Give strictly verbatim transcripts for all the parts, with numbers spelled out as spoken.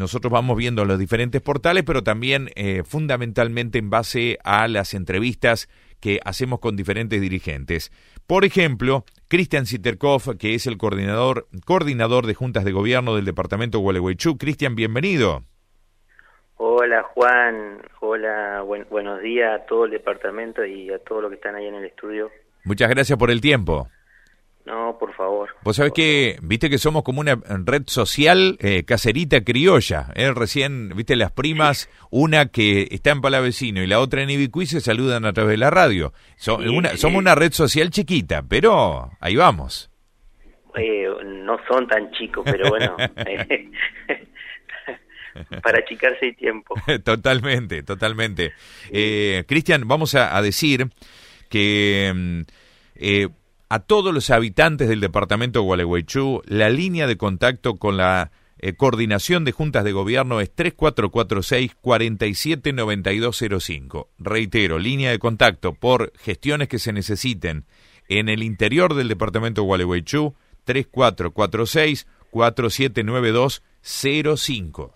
nosotros vamos viendo los diferentes portales, pero también eh, fundamentalmente en base a las entrevistas que hacemos con diferentes dirigentes. Por ejemplo, Cristian Sitterkopf, que es el coordinador, coordinador de juntas de gobierno del departamento de Gualeguaychú. Cristian, bienvenido. Hola Juan, hola, buen, buenos días a todo el departamento y a todos los que están ahí en el estudio. Muchas gracias por el tiempo. No, por favor. Vos sabés que, favor. viste que somos como una red social eh, caserita criolla, ¿eh? Recién, viste, las primas, sí. Una que está en Palavecino y la otra en Ibicuí se saludan a través de la radio. So, sí, una, sí. Somos una red social chiquita, pero ahí vamos. Eh, no son tan chicos, pero bueno, para achicarse hay tiempo. Totalmente, totalmente. Sí. Eh, Cristian, vamos a, a decir que... Eh, a todos los habitantes del departamento de Gualeguaychú, la línea de contacto con la eh, coordinación de juntas de gobierno es tres cuatro cuatro seis, cuatro siete nueve dos cero cinco. Reitero, línea de contacto por gestiones que se necesiten en el interior del departamento de Gualeguaychú, tres cuatro cuatro seis, cuatro siete nueve dos cero cinco.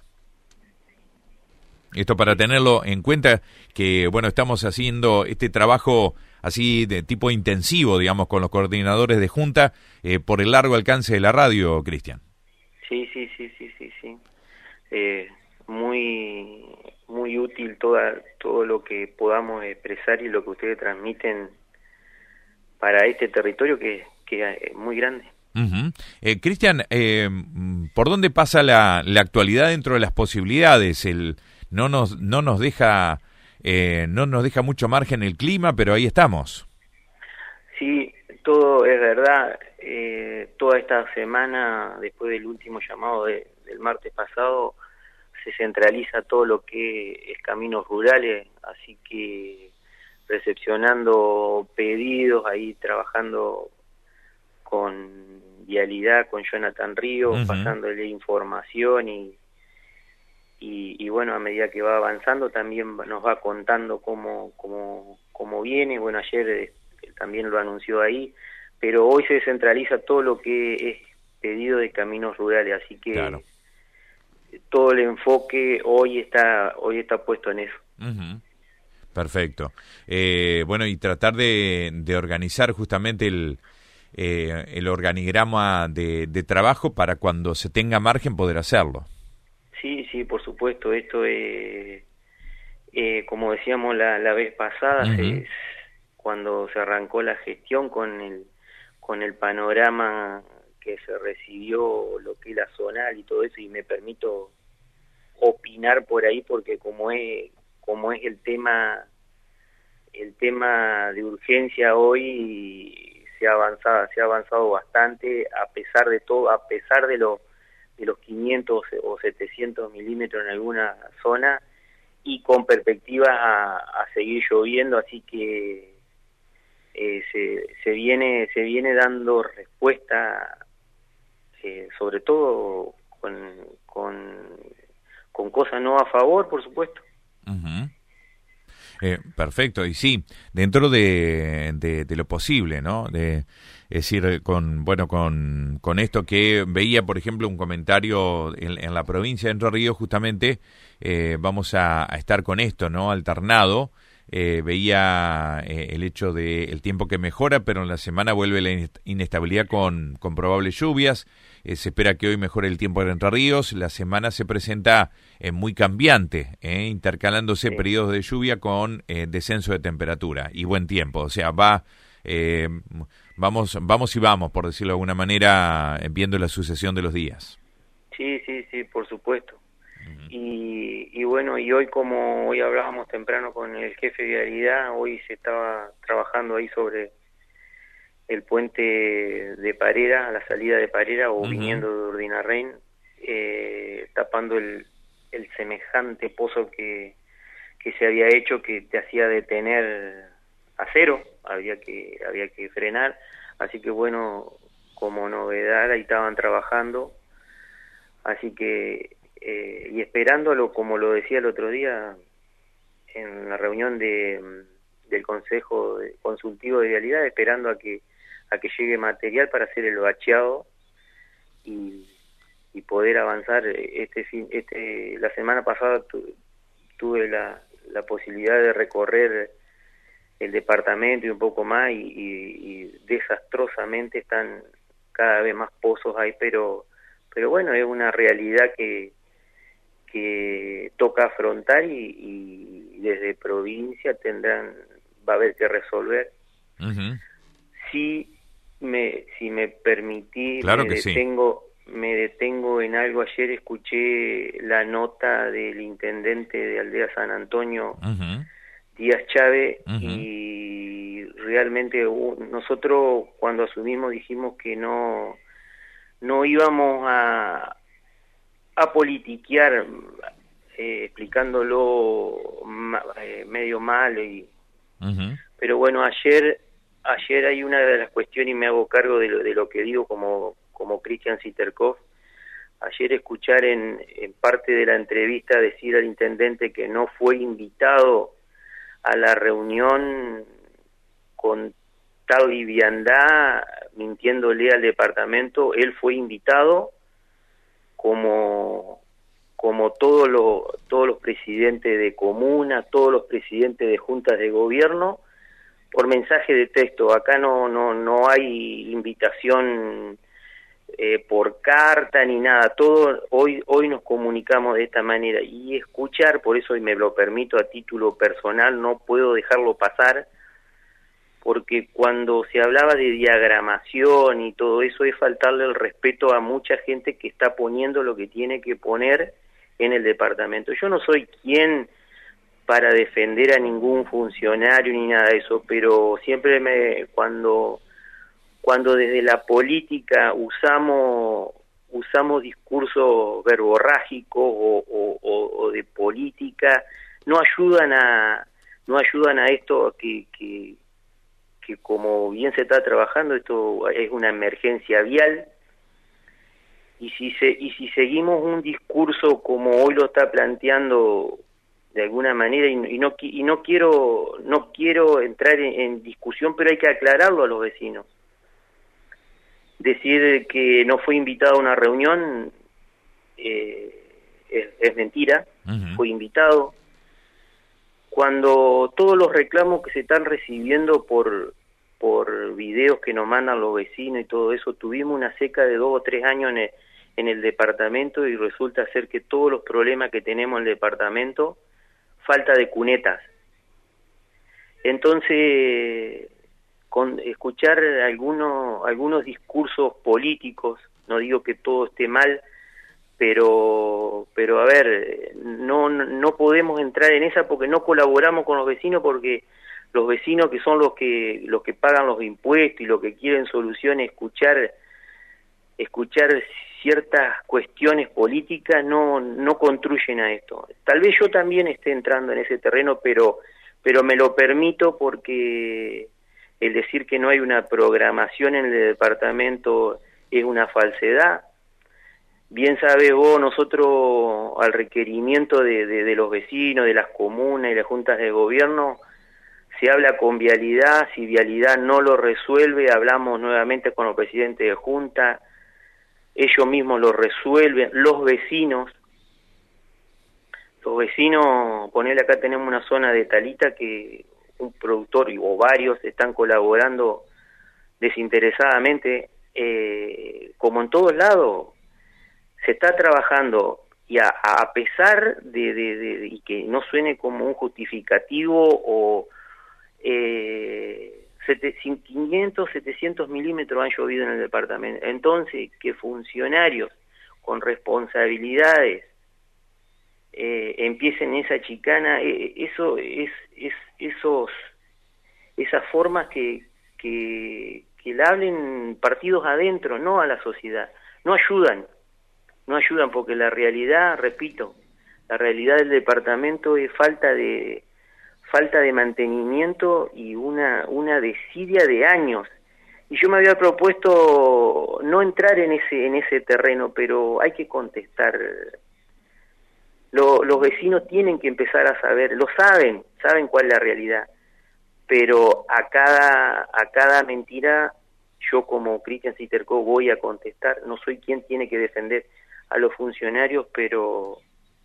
Esto para tenerlo en cuenta que, bueno, estamos haciendo este trabajo así de tipo intensivo, digamos, con los coordinadores de junta eh, por el largo alcance de la radio, Cristian. Sí, sí, sí, sí, sí, sí. Eh, muy, muy útil toda, todo lo que podamos expresar y lo que ustedes transmiten para este territorio que, que es muy grande. Uh-huh. eh, Cristian, eh, ¿por dónde pasa la, la actualidad dentro de las posibilidades? El no nos no nos deja eh, no nos deja mucho margen el clima, pero ahí estamos. Sí, todo es verdad. Eh, toda esta semana, después del último llamado de, del martes pasado, se centraliza todo lo que es caminos rurales, así que recepcionando pedidos, ahí trabajando con Vialidad, con Jonathan Ríos, uh-huh. pasándole información y Y, y bueno, a medida que va avanzando también nos va contando cómo, cómo, cómo viene. Bueno, ayer eh, también lo anunció ahí, pero hoy se centraliza todo lo que es pedido de caminos rurales, así que claro. todo el enfoque hoy está hoy está puesto en eso. Uh-huh. Perfecto. Eh, bueno, y tratar de, de organizar justamente el, eh, el organigrama de, de trabajo para cuando se tenga margen poder hacerlo. Sí, sí, por supuesto. Esto es, eh, como decíamos la, la vez pasada, uh-huh. se, cuando se arrancó la gestión con el con el panorama que se recibió, lo que es la zonal y todo eso, y me permito opinar por ahí porque como es como es el tema el tema de urgencia hoy se ha avanzado se ha avanzado bastante a pesar de todo, a pesar de lo de los quinientos o setecientos milímetros en alguna zona y con perspectiva a, a seguir lloviendo, así que eh, se, se viene se viene dando respuesta eh, sobre todo con, con con cosas no a favor, por supuesto. Uh-huh. Eh, perfecto, y sí, dentro de, de, de lo posible, ¿no? De, es decir, con bueno con, con esto que veía, por ejemplo, un comentario en, en la provincia de Entre Ríos, justamente, eh, vamos a, a estar con esto, ¿no? Alternado, eh, veía eh, el hecho de el tiempo que mejora, pero en la semana vuelve la inestabilidad con, con probables lluvias. Eh, se espera que hoy mejore el tiempo en Entre Ríos. La semana se presenta eh, muy cambiante, eh, intercalándose sí. periodos de lluvia con eh, descenso de temperatura y buen tiempo. O sea, va eh, vamos vamos y vamos, por decirlo de alguna manera, viendo la sucesión de los días. Sí, sí, sí, por supuesto. Uh-huh. Y, y bueno, y hoy como hoy hablábamos temprano con el jefe de Vialidad, hoy se estaba trabajando ahí sobre el puente de Parera, a la salida de Parera o uh-huh. viniendo de Urdinarrain, eh, tapando el, el semejante pozo que, que se había hecho que te hacía detener a cero, había que, había que frenar, así que bueno, como novedad ahí estaban trabajando, así que eh, y esperándolo, como lo decía el otro día en la reunión de del Consejo Consultivo de Vialidad, esperando a que a que llegue material para hacer el bacheado y, y poder avanzar. Este fin, este la semana pasada tu, tuve la, la posibilidad de recorrer el departamento y un poco más, y, y, y desastrosamente están cada vez más pozos ahí, pero pero bueno, es una realidad que que toca afrontar, y, y desde provincia tendrán va a haber que resolver. Uh-huh. Si me si me permitís, claro me que detengo sí. me detengo en algo. Ayer escuché la nota del intendente de Aldea San Antonio, Uh-huh. Díaz Chávez, Uh-huh. y realmente uh, nosotros cuando asumimos dijimos que no no íbamos a a politiquear, eh, explicándolo ma, eh, medio mal, y Uh-huh. pero bueno, ayer ayer hay una de las cuestiones, y me hago cargo de lo, de lo que digo como como Cristian Sitterkopf. Ayer escuchar en, en parte de la entrevista decir al intendente que no fue invitado a la reunión con tal liviandad, mintiéndole al departamento. Él fue invitado como como todos los todos los presidentes de comuna, todos los presidentes de juntas de gobierno, por mensaje de texto. Acá no no no hay invitación eh, por carta ni nada. Todo hoy hoy nos comunicamos de esta manera, y escuchar, por eso, y me lo permito a título personal, no puedo dejarlo pasar, porque cuando se hablaba de diagramación y todo eso, es faltarle el respeto a mucha gente que está poniendo lo que tiene que poner en el departamento. Yo no soy quien para defender a ningún funcionario ni nada de eso, pero siempre me cuando cuando desde la política usamos usamos discursos verborrágicos o, o, o, o de política, no ayudan a no ayudan a esto que, que que como bien se está trabajando, esto es una emergencia vial, y si se y si seguimos un discurso como hoy lo está planteando de alguna manera, y, y no y no quiero no quiero entrar en, en discusión, pero hay que aclararlo a los vecinos. Decir que no fue invitado a una reunión eh, es, es mentira. Uh-huh. Fue invitado. Cuando todos los reclamos que se están recibiendo por por videos que nos mandan los vecinos y todo eso, tuvimos una seca de dos o tres años en el, en el departamento, y resulta ser que todos los problemas que tenemos en el departamento, falta de cunetas. Entonces, con escuchar algunos algunos discursos políticos, no digo que todo esté mal, pero pero a ver, no no podemos entrar en esa, porque no colaboramos con los vecinos, porque los vecinos, que son los que los que pagan los impuestos y los que quieren soluciones, escuchar escuchar ciertas cuestiones políticas no no construyen a esto. Tal vez yo también esté entrando en ese terreno, pero pero me lo permito, porque el decir que no hay una programación en el departamento es una falsedad. Bien sabés vos, nosotros al requerimiento de, de, de los vecinos, de las comunas y las juntas de gobierno, se habla con Vialidad. Si Vialidad no lo resuelve, hablamos nuevamente con los presidentes de junta, ellos mismos lo resuelven. Los vecinos, los vecinos, ponele, acá tenemos una zona de Talita que un productor o varios están colaborando desinteresadamente, eh, como en todos lados se está trabajando, y a, a pesar de, de, de, de y que no suene como un justificativo, o eh, quinientos, setecientos milímetros han llovido en el departamento. Entonces, que funcionarios con responsabilidades eh, empiecen esa chicana, eh, eso es, es esos esas formas que que que le hablen partidos adentro, no a la sociedad, no ayudan, no ayudan, porque la realidad, repito, la realidad del departamento es falta de falta de mantenimiento y una una desidia de años. Y yo me había propuesto no entrar en ese en ese terreno, pero hay que contestar. Lo, los vecinos tienen que empezar a saber, lo saben, saben cuál es la realidad, pero a cada a cada mentira yo, como Cristian Sitterkopf, voy a contestar. No soy quien tiene que defender a los funcionarios, pero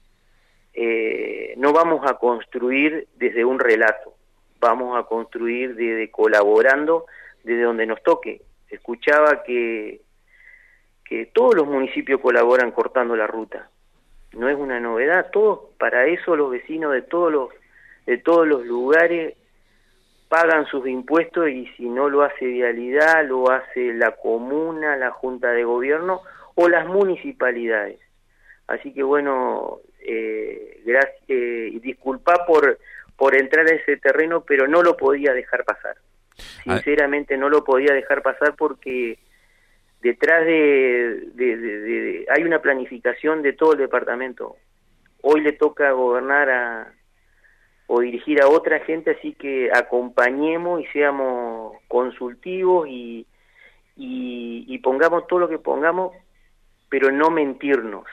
eh, no vamos a construir desde un relato, vamos a construir desde colaborando desde donde nos toque. Escuchaba que, que todos los municipios colaboran cortando la ruta, no es una novedad, todos, para eso los vecinos de todos los, de todos los lugares pagan sus impuestos, y si no lo hace Vialidad, lo hace la comuna, la Junta de Gobierno o las municipalidades. Así que bueno, eh, gracias, eh, disculpa por, por entrar a ese terreno, pero no lo podía dejar pasar. Sinceramente no lo podía dejar pasar porque detrás de, de, de, de, de hay una planificación de todo el departamento. Hoy le toca gobernar a o dirigir a otra gente, así que acompañemos y seamos consultivos y, y, y pongamos todo lo que pongamos, pero no mentirnos.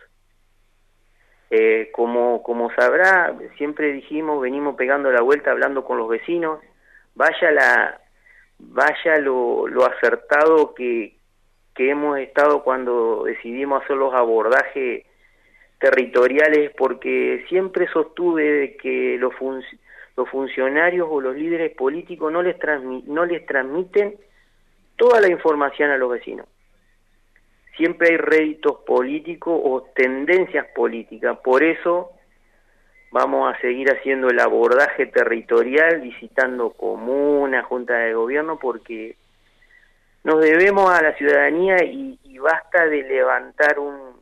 Eh, como, como sabrá, siempre dijimos, venimos pegando la vuelta, hablando con los vecinos, vaya la vaya lo, lo acertado que, que hemos estado cuando decidimos hacer los abordajes territoriales, porque siempre sostuve de que los, fun los funcionarios o los líderes políticos no les, transmi no les transmiten toda la información a los vecinos. Siempre hay réditos políticos o tendencias políticas, por eso vamos a seguir haciendo el abordaje territorial, visitando comunas, juntas de gobierno, porque nos debemos a la ciudadanía y, y basta de levantar un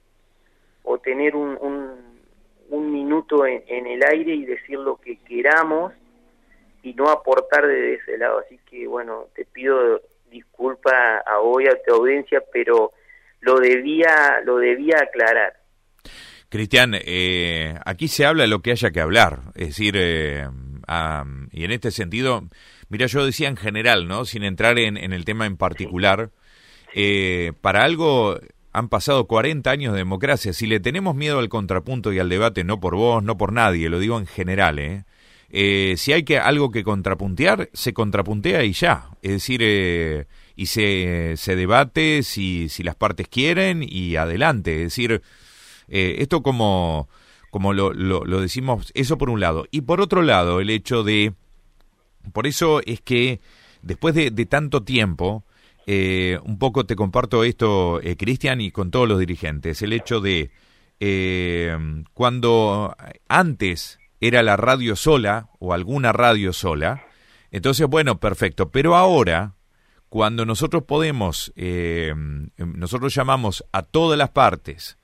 o tener un, un, un minuto en, en el aire y decir lo que queramos y no aportar desde ese lado. Así que bueno, te pido disculpa a hoy a tu audiencia, pero lo debía lo debía aclarar. Cristian, eh, aquí se habla lo que haya que hablar, es decir, eh, um, y en este sentido, mira, yo decía en general, ¿no? Sin entrar en, en el tema en particular, eh, para algo han pasado cuarenta años de democracia. Si le tenemos miedo al contrapunto y al debate, no por vos, no por nadie, lo digo en general, ¿eh? Eh, si hay que algo que contrapuntear, se contrapuntea y ya, es decir, eh, y se, se debate si, si las partes quieren y adelante, es decir, eh, esto como, como lo, lo, lo decimos, eso por un lado. Y por otro lado, el hecho de, por eso es que después de, de tanto tiempo, Eh, un poco te comparto esto, eh, Cristian, y con todos los dirigentes, el hecho de eh, cuando antes era la radio sola o alguna radio sola, entonces bueno, perfecto, pero ahora cuando nosotros podemos, eh, nosotros llamamos a todas las partes,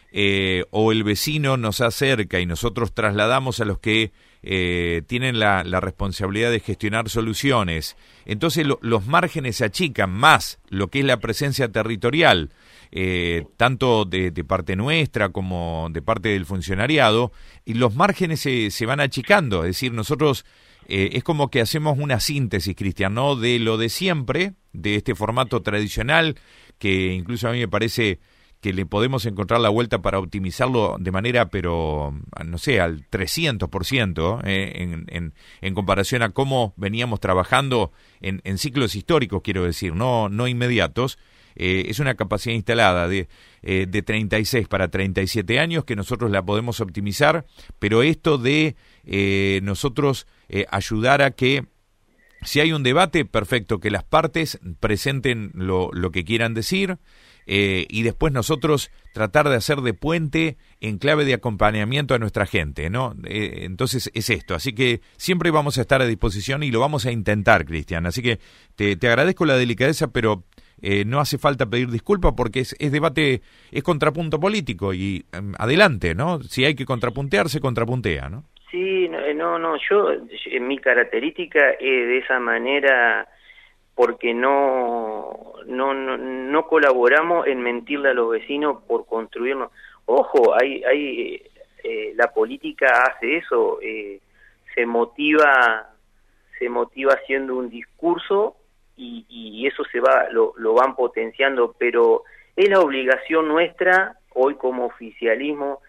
eh, o el vecino nos acerca y nosotros trasladamos a los que eh, tienen la, la responsabilidad de gestionar soluciones, entonces lo, los márgenes se achican más, lo que es la presencia territorial, eh, tanto de, de parte nuestra como de parte del funcionariado, y los márgenes se, se van achicando, es decir, nosotros eh, es como que hacemos una síntesis, Cristian, ¿no? De lo de siempre, de este formato tradicional, que incluso a mí me parece que le podemos encontrar la vuelta para optimizarlo de manera, pero, no sé, al trescientos por ciento, eh, en, en, en comparación a cómo veníamos trabajando en, en ciclos históricos, quiero decir, no, no inmediatos. Eh, es una capacidad instalada de, eh, de treinta y seis para treinta y siete años que nosotros la podemos optimizar, pero esto de eh, nosotros eh, ayudar a que, si hay un debate, perfecto, que las partes presenten lo, lo que quieran decir, Eh, y después nosotros tratar de hacer de puente en clave de acompañamiento a nuestra gente, ¿no? Eh, entonces es esto, así que siempre vamos a estar a disposición y lo vamos a intentar, Cristian, así que te, te agradezco la delicadeza, pero eh, no hace falta pedir disculpas porque es, es debate, es contrapunto político y eh, adelante, ¿no? Si hay que contrapuntear, se contrapuntea, ¿no? Sí, no, no, yo en mi característica es de esa manera, porque no, no, no, no colaboramos en mentirle a los vecinos por construirnos. Ojo, hay, hay, eh, la política hace eso, eh, se motiva, se motiva haciendo un discurso y, y eso se va, lo, lo van potenciando, pero es la obligación nuestra hoy como oficialismo.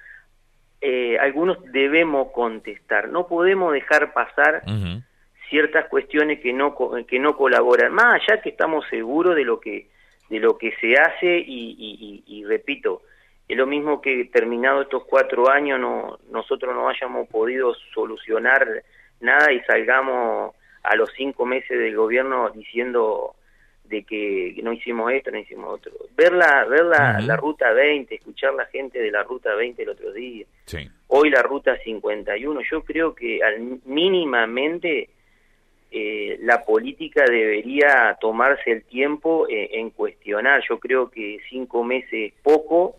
Eh, algunos debemos contestar, no podemos dejar pasar uh-huh. ciertas cuestiones que no que no colaboran, más allá que estamos seguros de lo que de lo que se hace y, y, y, y repito, es lo mismo que terminado estos cuatro años no nosotros no hayamos podido solucionar nada y salgamos a los cinco meses del gobierno diciendo de que no hicimos esto, no hicimos otro. Ver la, ver la, uh-huh. la Ruta veinte, escuchar la gente de la Ruta veinte el otro día, sí. Hoy la Ruta cincuenta y uno, yo creo que al, mínimamente eh, la política debería tomarse el tiempo eh, en cuestionar. Yo creo que cinco meses es poco,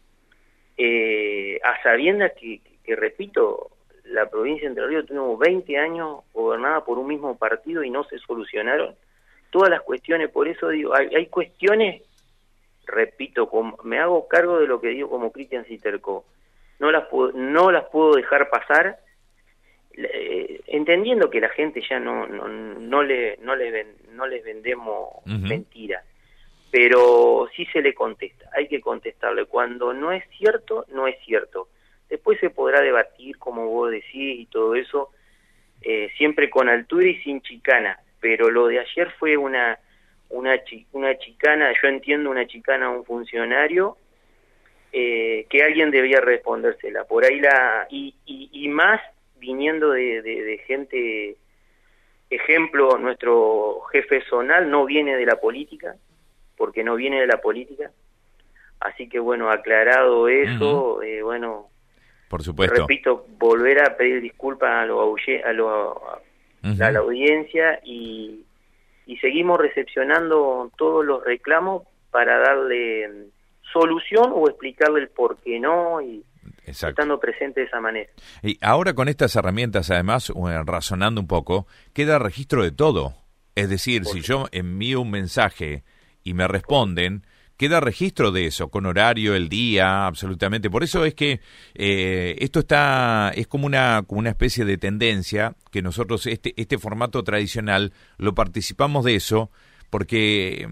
eh, a sabiendas que, que, que, repito, la provincia de Entre Ríos tuvo veinte años gobernada por un mismo partido y no se solucionaron todas las cuestiones. Por eso digo, hay, hay cuestiones, repito, como, me hago cargo de lo que digo como Cristian Citerco, no las puedo, no las puedo dejar pasar, eh, entendiendo que la gente ya no no, no le no les ven, no les vendemos uh-huh. mentiras, pero sí se le contesta, hay que contestarle. Cuando no es cierto, no es cierto. Después se podrá debatir, como vos decís, y todo eso, eh, siempre con altura y sin chicana. Pero lo de ayer fue una una chi, una chicana, yo entiendo una chicana a un funcionario, eh, que alguien debía respondérsela. Por ahí la y, y, y más viniendo de, de, de gente, ejemplo, nuestro jefe zonal no viene de la política, porque no viene de la política. Así que bueno, aclarado eso, uh-huh. eh, bueno, por supuesto. Repito, volver a pedir disculpas a los a, lo, a, uh-huh. a la audiencia y, y seguimos recepcionando todos los reclamos para darle solución o explicarle el por qué no, y Exacto. estando presente de esa manera. Y ahora con estas herramientas, además, razonando un poco, queda registro de todo. Es decir, por si yo envío un mensaje y me responden, queda registro de eso, con horario, el día, absolutamente. Por eso es que eh, esto está es como una como una especie de tendencia que nosotros este este formato tradicional lo participamos de eso, porque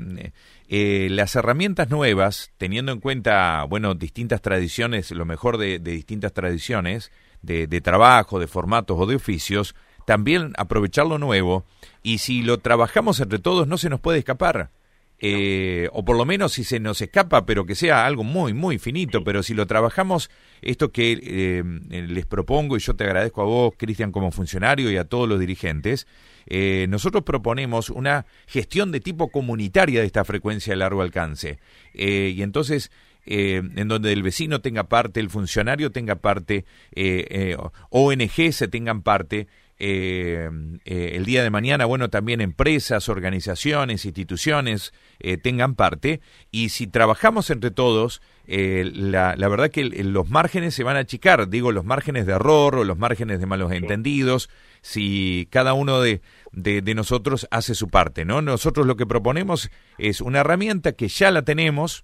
eh, las herramientas nuevas, teniendo en cuenta, bueno, distintas tradiciones, lo mejor de, de distintas tradiciones, de, de trabajo, de formatos o de oficios, también aprovechar lo nuevo, y si lo trabajamos entre todos no se nos puede escapar. Eh, o por lo menos si se nos escapa, pero que sea algo muy, muy finito, sí. Pero si lo trabajamos, esto que eh, les propongo, y yo te agradezco a vos, Cristian, como funcionario, y a todos los dirigentes, eh, nosotros proponemos una gestión de tipo comunitaria de esta frecuencia de largo alcance, eh, y entonces eh, en donde el vecino tenga parte, el funcionario tenga parte, eh, eh, O N G se tengan parte. Eh, eh, el día de mañana, bueno, también empresas, organizaciones, instituciones eh, tengan parte, y si trabajamos entre todos, eh, la, la verdad que el, los márgenes se van a achicar, digo, los márgenes de error o los márgenes de malos entendidos, si cada uno de, de, de nosotros hace su parte, ¿no? Nosotros lo que proponemos es una herramienta que ya la tenemos,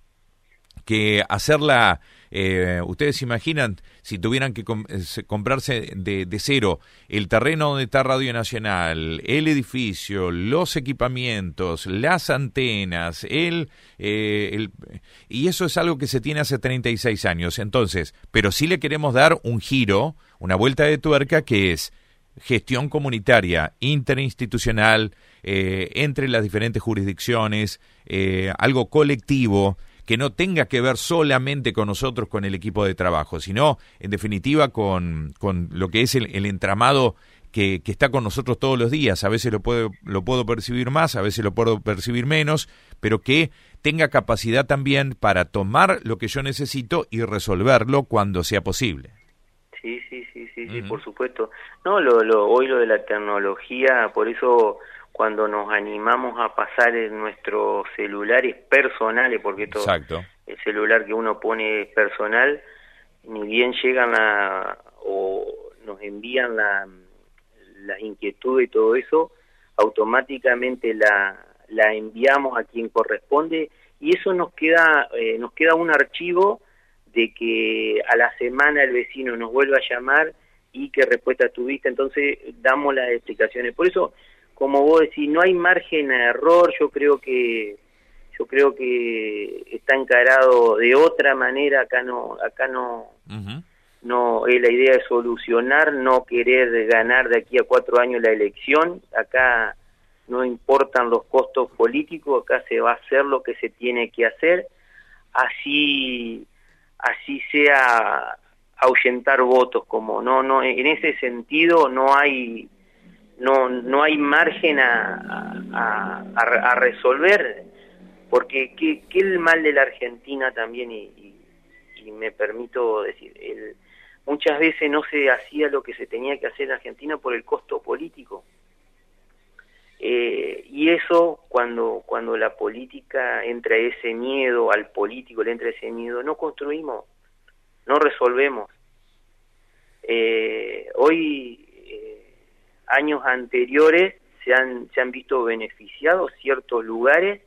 que hacerla, eh, ustedes imaginan si tuvieran que com comprarse de, de cero el terreno donde está Radio Nacional, el edificio, los equipamientos, las antenas, el, eh, el y eso es algo que se tiene hace treinta y seis años. Entonces, pero sí le queremos dar un giro, una vuelta de tuerca, que es gestión comunitaria, interinstitucional, eh, entre las diferentes jurisdicciones, eh, algo colectivo, que no tenga que ver solamente con nosotros, con el equipo de trabajo, sino, en definitiva, con, con lo que es el, el entramado que, que está con nosotros todos los días. A veces lo puedo, lo puedo percibir más, a veces lo puedo percibir menos, pero que tenga capacidad también para tomar lo que yo necesito y resolverlo cuando sea posible. Sí, sí, sí, sí, sí, uh-huh. por supuesto. No, lo, lo, hoy lo de la tecnología, por eso cuando nos animamos a pasar en nuestros celulares personales, porque todo Exacto. el celular que uno pone es personal, ni bien llegan a, o nos envían la, las inquietudes y todo eso, automáticamente la, la enviamos a quien corresponde, y eso nos queda, eh, nos queda un archivo de que a la semana el vecino nos vuelva a llamar y qué respuesta tuviste, entonces damos las explicaciones. Por eso, como vos decís, no hay margen a error. Yo creo que yo creo que está encarado de otra manera. Acá no acá no uh-huh. no es la idea de solucionar, no querer ganar de aquí a cuatro años la elección. Acá no importan los costos políticos, acá se va a hacer lo que se tiene que hacer. Así así sea ahuyentar votos, como no, no, en ese sentido no hay, no, no hay margen a, a, a, a resolver, porque qué, qué el mal de la Argentina también, y, y, y me permito decir, el, muchas veces no se hacía lo que se tenía que hacer en Argentina por el costo político. Eh, y eso, cuando cuando la política entra ese miedo, al político le entra ese miedo, no construimos, no resolvemos. Eh, hoy, eh, años anteriores, se han, se han visto beneficiados ciertos lugares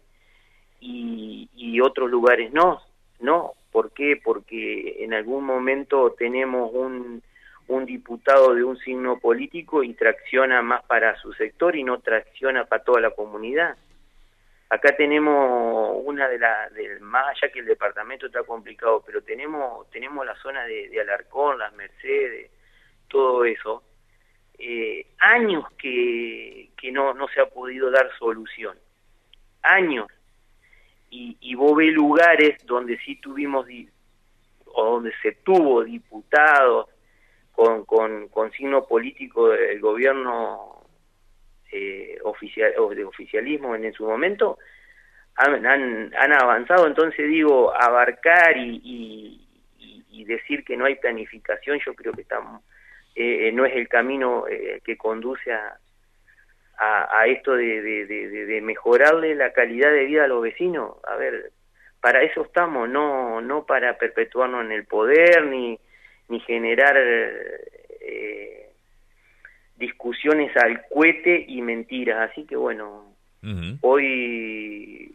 y, y otros lugares no. No, ¿por qué? Porque en algún momento tenemos un un diputado de un signo político y tracciona más para su sector y no tracciona para toda la comunidad. Acá tenemos una de las, más allá que el departamento está complicado, pero tenemos tenemos la zona de, de Alarcón, Las Mercedes, todo eso, eh, años que, que no, no se ha podido dar solución, años, y, y vos ves lugares donde sí tuvimos, o donde se tuvo diputados, Con, con, con signo político del gobierno eh, oficial, o de oficialismo en, en su momento, han, han, han avanzado. Entonces digo, abarcar y, y, y, y decir que no hay planificación, yo creo que estamos, eh, no es el camino eh, que conduce a, a, a esto de, de, de, de mejorarle la calidad de vida a los vecinos. A ver, para eso estamos, no, no para perpetuarnos en el poder, ni ni generar eh, discusiones al cohete y mentiras. Así que bueno, uh-huh. hoy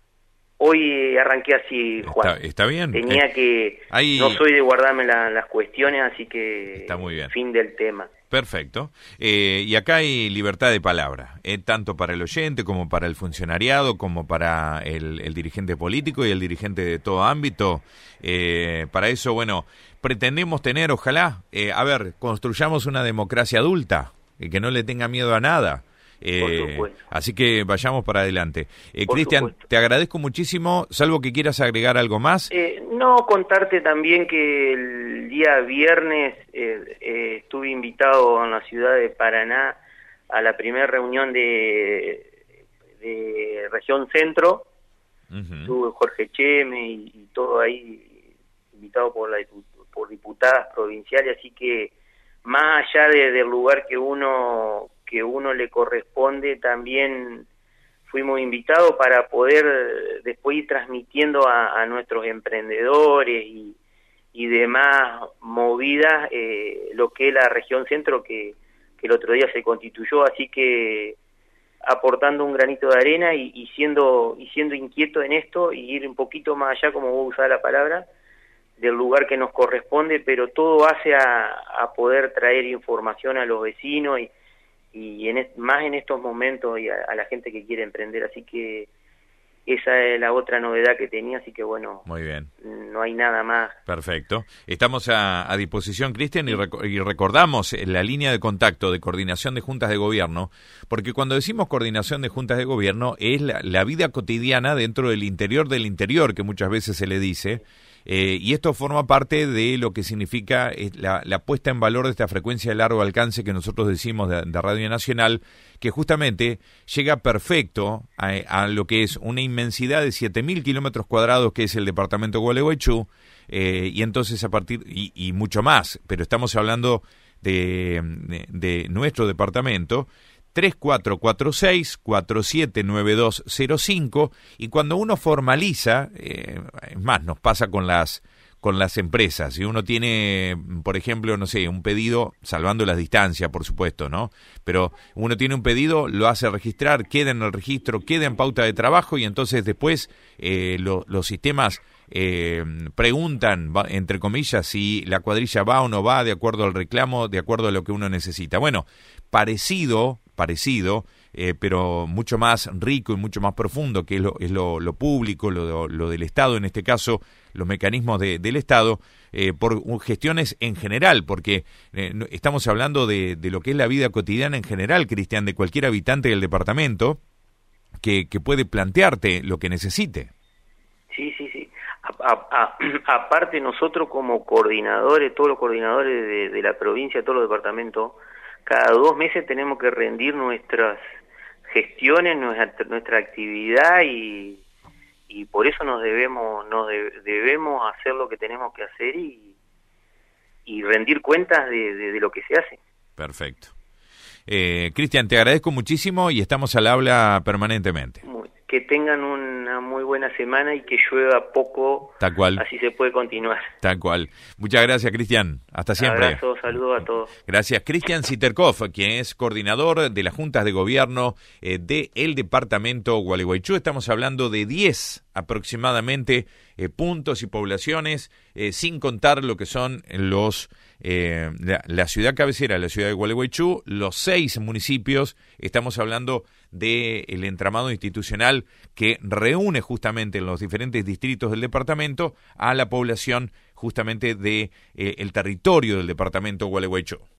hoy arranqué así, Juan. Está, está bien. Tenía eh, que... Hay... No soy de guardarme la, las cuestiones, así que... Está muy bien. Fin del tema. Perfecto. Eh, y acá hay libertad de palabra, eh, tanto para el oyente como para el funcionariado, como para el, el dirigente político y el dirigente de todo ámbito. Eh, para eso, bueno, pretendemos tener, ojalá, eh, a ver, construyamos una democracia adulta, eh, que no le tenga miedo a nada. Eh, así que vayamos para adelante. Eh, Cristian, te agradezco muchísimo, salvo que quieras agregar algo más. Eh, no, contarte también que el día viernes eh, eh, estuve invitado en la ciudad de Paraná a la primera reunión de, de Región Centro. Uh-huh. Estuve Jorge Cheme y, y todo ahí, invitado por, la, por diputadas provinciales, así que más allá de, del lugar que uno... que uno le corresponde, también fuimos invitados para poder después ir transmitiendo a, a nuestros emprendedores y, y demás movidas eh, lo que es la región centro que, que el otro día se constituyó, así que aportando un granito de arena y, y siendo y siendo inquieto en esto y ir un poquito más allá, como vos usás la palabra, del lugar que nos corresponde, pero todo hace a, a poder traer información a los vecinos y y en es, más en estos momentos y a, a la gente que quiere emprender, así que esa es la otra novedad que tenía, así que bueno, muy bien, no hay nada más. Perfecto, estamos a, a disposición, Cristian, y, rec- y recordamos la línea de contacto de coordinación de juntas de gobierno, porque cuando decimos coordinación de juntas de gobierno es la, la vida cotidiana dentro del interior del interior, que muchas veces se le dice. Eh, y esto forma parte de lo que significa eh, la, la puesta en valor de esta frecuencia de largo alcance que nosotros decimos de, de Radio Nacional, que justamente llega perfecto a, a lo que es una inmensidad de siete mil kilómetros cuadrados que es el departamento de Gualeguaychú, eh, y entonces a partir, y, y mucho más, pero estamos hablando de, de, de nuestro departamento, tres cuatro cuatro seis, cuatro siete nueve dos cero cinco, y cuando uno formaliza, eh, es más, nos pasa con las con las empresas, si uno tiene, por ejemplo, no sé, un pedido, salvando las distancias, por supuesto, ¿no? Pero uno tiene un pedido, lo hace registrar, queda en el registro, queda en pauta de trabajo, y entonces después eh, lo, los sistemas eh, preguntan, entre comillas, si la cuadrilla va o no va de acuerdo al reclamo, de acuerdo a lo que uno necesita. Bueno, parecido... parecido, eh, pero mucho más rico y mucho más profundo, que es lo, es lo, lo público, lo, lo del Estado, en este caso, los mecanismos de, del Estado, eh, por gestiones en general, porque eh, estamos hablando de, de lo que es la vida cotidiana en general, Cristian, de cualquier habitante del departamento, que, que puede plantearte lo que necesite. Sí, sí, sí. a, a, aparte nosotros como coordinadores, todos los coordinadores de, de la provincia, todos los departamentos, cada dos meses tenemos que rendir nuestras gestiones, nuestra, nuestra actividad y, y por eso nos debemos nos de, debemos hacer lo que tenemos que hacer y, y rendir cuentas de, de, de lo que se hace. Perfecto. Eh, Cristian, te agradezco muchísimo y estamos al habla permanentemente. Muy, que tengan una muy buena semana y que llueva poco, tal cual. Así se puede continuar. Tal cual. Muchas gracias, Cristian. Hasta siempre. Abrazo, saludos a todos. Gracias. Cristian Sitterkopf, quien es coordinador de las juntas de gobierno eh, del departamento Gualeguaychú. Estamos hablando de diez aproximadamente eh, puntos y poblaciones, eh, sin contar lo que son los eh, la, la ciudad cabecera, la ciudad de Gualeguaychú, los seis municipios. Estamos hablando del entramado institucional que reúne justamente en los diferentes distritos del departamento a la población justamente de eh, el territorio del departamento Gualeguaychú.